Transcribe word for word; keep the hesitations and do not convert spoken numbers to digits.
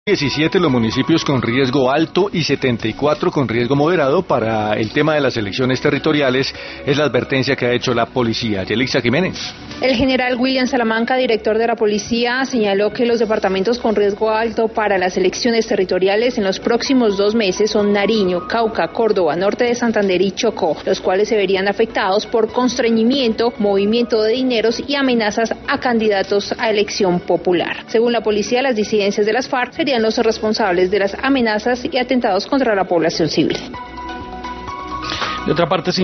diecisiete los municipios con riesgo alto y setenta y cuatro con riesgo moderado para el tema de las elecciones territoriales, es la advertencia que ha hecho la policía. Yelixa Jiménez. El general William Salamanca, director de la policía, señaló que los departamentos con riesgo alto para las elecciones territoriales en los próximos dos meses son Nariño, Cauca, Córdoba, Norte de Santander y Chocó, los cuales se verían afectados por constreñimiento, movimiento de dineros y amenazas a candidatos a elección popular. Según la policía, las disidencias de las FARC serían los responsables de las amenazas y atentados contra la población civil. De otra parte,